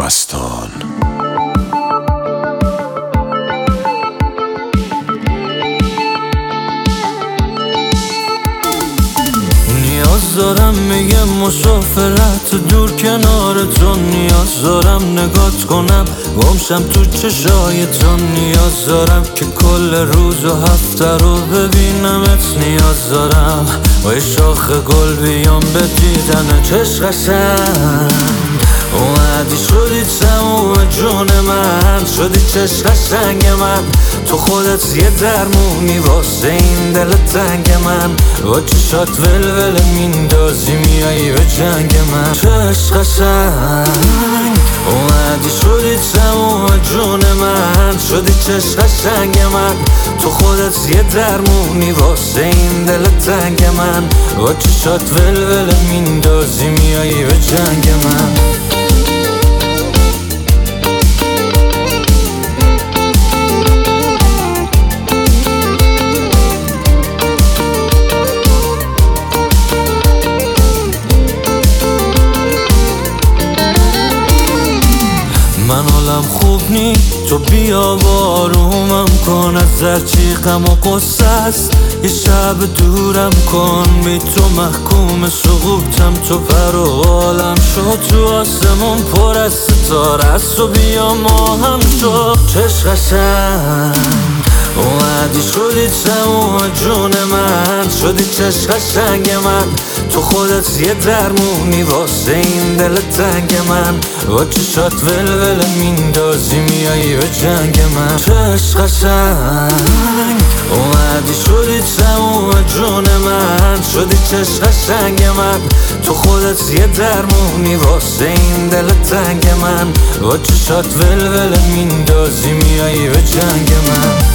مستان. نیاز دارم میگم مسافرت دور کنار تو، نیاز دارم نگات کنم گمشم تو چشای تو، نیاز دارم که کل روز و هفته رو ببینمت، نیاز دارم و شاخ گل بیام به دیدن چشم قشنگ. اومدی شدی تموم جون من، شدی چشم قشنگ من، تو خودت یه درمونی واسه این دل تنگ من، با چشات ولول میندازی میایی به جنگ من. چشم قشنگ اومدی شدی تموم جون من، شدی چشم قشنگ من، تو خودت یه درمونی واسه این دل تنگ من، با چشات ولول میندازی میایی به جنگ من. من حالم خوب نی، تو بیا بارومم کن، از هرچی غم و قصه است یه شب دورم کن، بی تو محکوم سقوطم، تو پر و بالم شد، تو آسمون پر از ستاره است و بیا ما هم شد. چشم قشنگ اومدی شدی تموم جون من، شدی چشم قشنگ من، تو خودت یه درمونی واسه این دل تنگ من، با چشات ولول میندازی میایی به جنگ من. چشم قشنگ اومدی شدی تموم جون من، شدی چشم قشنگ من، تو خودت یه درمونی واسه این دل تنگ من، با چشات ولول میندازی میایی به جنگ من.